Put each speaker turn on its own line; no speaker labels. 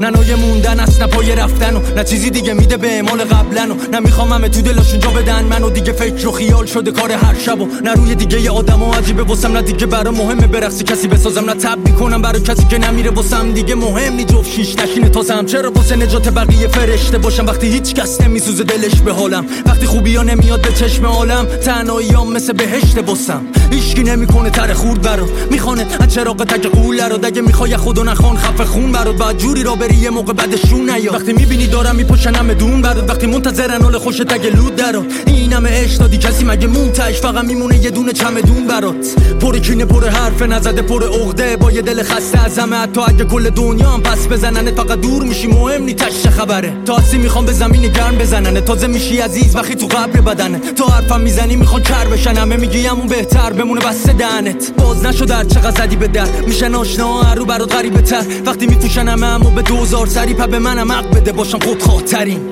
نه نوع موندن است نه پای رفتن و نه چیزی دیگه میده به اعمال قبلن و نه میخوام همه تو دلشون جا بدن منو دیگه فکر و خیال شده کار هر شب و نه روی دیگه آدمو عجیبه واسم نه دیگه برام مهمه برقصی کسی بسازم نه تب میکنم برای کسی که نمیره واسم دیگه مهم نی جفت شیش نشینه تازم چرا واسه نجات بقیه فرشته باشم وقتی هیچ کس نمیسوزه دلش به حالم وقتی خوبیا نمیاد به چشم عالم تنهاییام مثل بهشت واسم هیچکی نمیکنه تره خورد برات میخونه از چراغ تک قول رو دیگه میخوای خدا نخوان خفه خون برات بعد جوری را بری یه موقع بعدشون نیا وقتی میبینی دارم میپوشنم دون برات وقتی منتظرن حال خوش تگ لود درات این همه عشق دادی کسی مگه مونتاش فقط میمونه یه دونه چمدون برات پر کینه پر حرف نزده پر عقده با یه دل خسته از همه حتی اگه کل دنیا هم پس بزنن فقط دور میشی مهم نی تش خبره تا اصلی میخوام به زمین گرم بزنن تازه میشی عزیز وقتی تو قبر بدنه تا حرفم میزنی میخوان کر بشن همه میگی همون بهتر بمونه بسته دهنت باز نشو در چقدر زدی به در میشن آشنا هر رو برات غریبه تر وقتی میفوشن همه به 2000 سری پا به منم حق بده باشم خود خاطرین